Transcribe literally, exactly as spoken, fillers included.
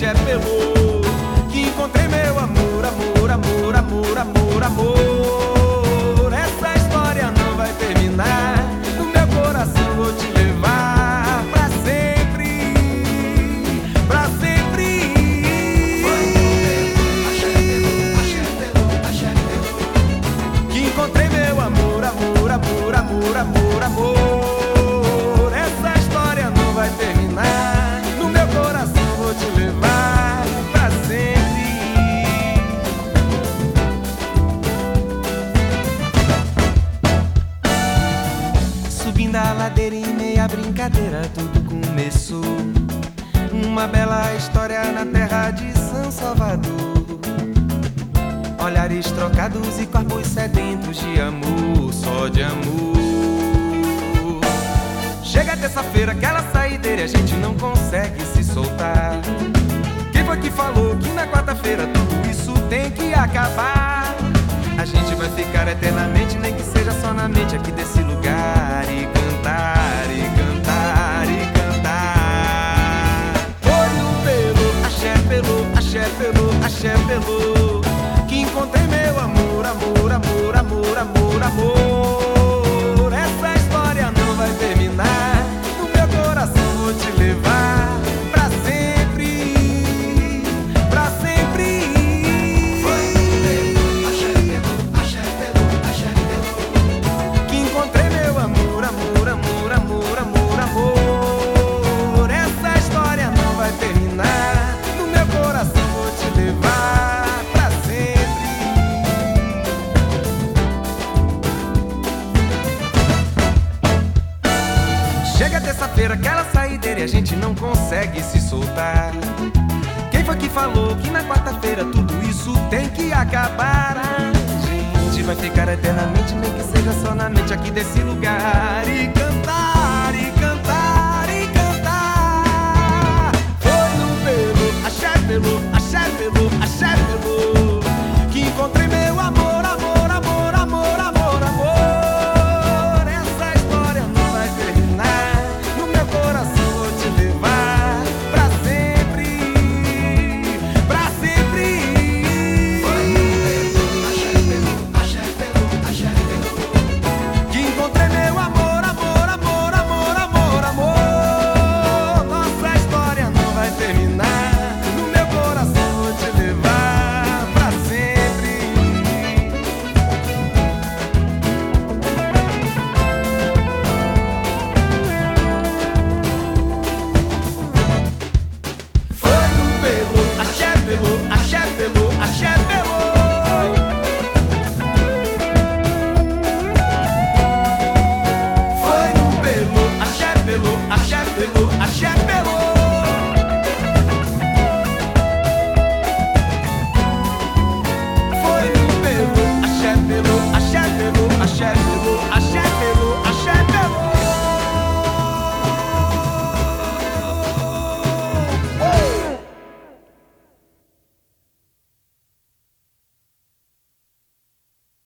axé pelô, que encontrei meu amor, amor, amor, amor, amor, amor. Essa história não vai terminar, no meu coração vou te levar pra sempre, pra sempre. Axé pelô, axé pelô, axé pelô, que encontrei meu amor, amor, amor, amor, amor, amor. Essa história não vai terminar, no meu coração vou te levar pra sempre. Subindo a ladeira em meia brincadeira, tudo começou. Uma bela história na terra de São Salvador. Olhares trocados e corpos sedentos de amor, só de amor. Chega terça-feira, aquela saideira e a gente não consegue se soltar. Quem foi que falou que na quarta-feira tudo isso tem que acabar? A gente vai ficar eternamente, nem que seja só na mente aqui desse lugar, e cantar, e cantar, e cantar. Foi no pelô, axé pelô, axé pelô, axé pelô, que encontrei meu amor, amor, amor, amor, amor, amor. Essa história não vai terminar, no meu coração vou te levar pra sempre, pra sempre. Foi no axé pelô, axé pelô, axé pelô, que encontrei meu amor, amor, amor, amor, amor, amor. Essa história não vai terminar, no meu coração vou te levar pra sempre. Chega terça-feira, aquela saideira e a gente não consegue se soltar. Quem foi que falou que na quarta-feira tudo isso tem que acabar? A gente vai ficar eternamente, nem que seja só na mente aqui desse lugar, e cantar.